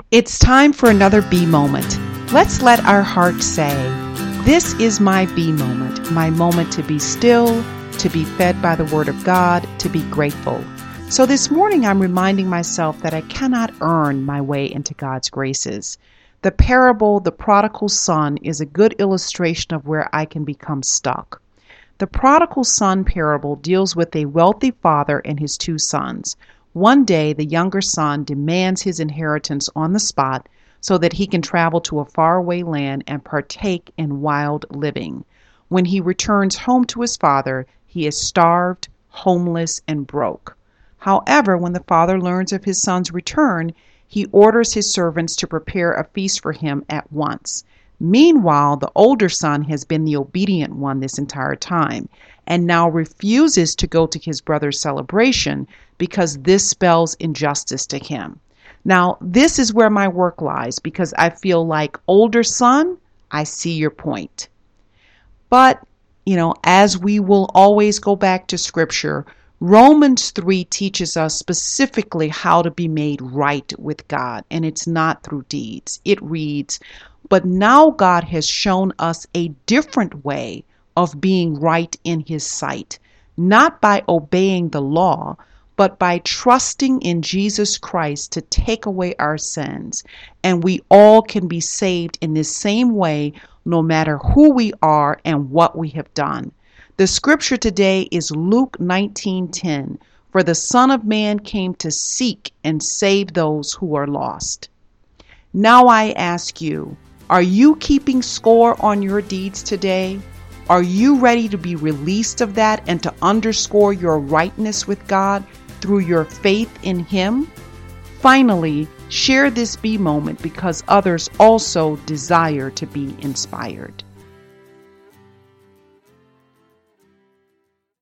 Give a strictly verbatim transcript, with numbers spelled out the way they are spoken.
It's time for another Be moment. Let's let our heart say, this is my Be moment, my moment to be still, to be fed by the Word of God, to be grateful. So this morning I'm reminding myself that I cannot earn my way into God's graces. The parable, The Prodigal Son, is a good illustration of where I can become stuck. The Prodigal Son parable deals with a wealthy father and his two sons. One day, the younger son demands his inheritance on the spot so that he can travel to a faraway land and partake in wild living. When he returns home to his father, he is starved, homeless, and broke. However, when the father learns of his son's return, he orders his servants to prepare a feast for him at once. Meanwhile, the older son has been the obedient one this entire time and now refuses to go to his brother's celebration because this spells injustice to him. Now, this is where my work lies because I feel like, older son, I see your point. But, you know, as we will always go back to Scripture, Romans three teaches us specifically how to be made right with God, and it's not through deeds. It reads, "But now God has shown us a different way of being right in His sight, not by obeying the law, but by trusting in Jesus Christ to take away our sins. And we all can be saved in this same way, no matter who we are and what we have done." The scripture today is Luke nineteen ten. "For the Son of Man came to seek and save those who are lost." Now I ask you, are you keeping score on your deeds today? Are you ready to be released of that and to underscore your rightness with God through your faith in Him? Finally, share this Be moment because others also desire to be inspired.